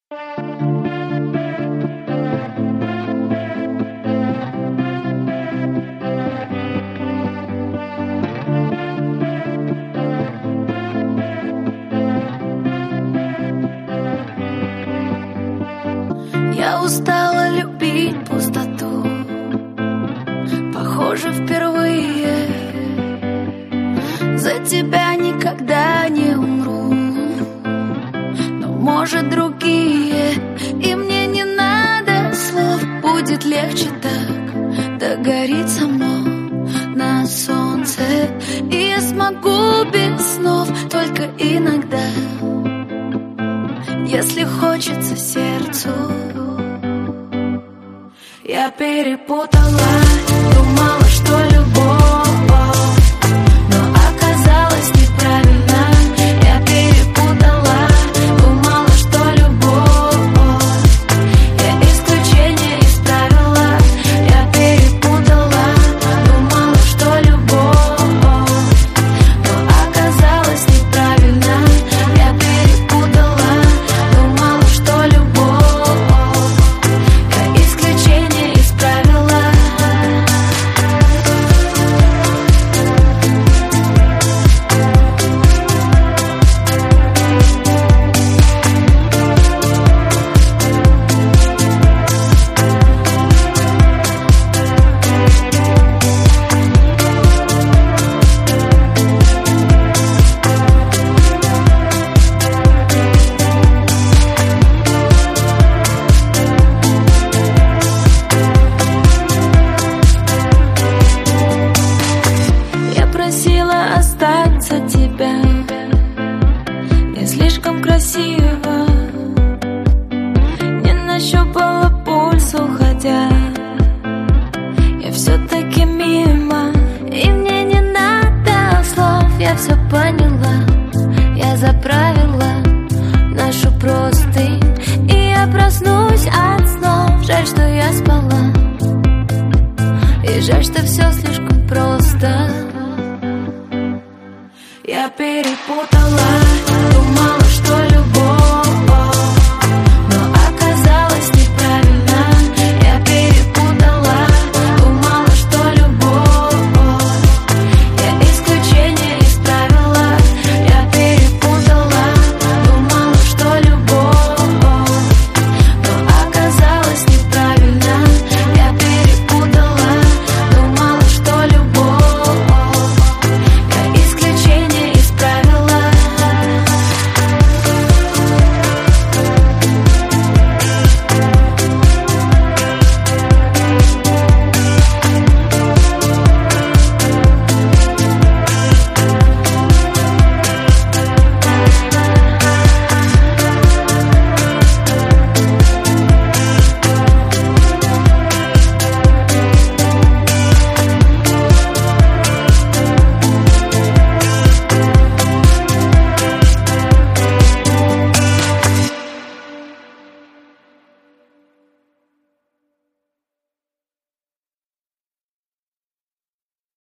Я устала любить пустоту, похоже, впервые. За тебя никогда не умру, но, может, другие. И мне не надо слов, будет легче так. Догорит само на солнце, и я смогу без снов только иногда. Если хочется сердцу. Я перепутала, думала, что любовь, но оказалось неправильно. Я перепутала, думала, что любовь, я исключение из правила. Я перепутала, думала, что любовь, но оказалось неправильно. Я перепутала, думала, что любовь, я исключение из правила. Я просила остаться тебя, не слишком красиво, не нащупала пульс, уходя. Я все-таки мимо, и мне не надо слов. Я все поняла, я заправила нашу простынь, и я проснусь от снов. Жаль, что я спала, и жаль, что все слишком просто. Я перепутала.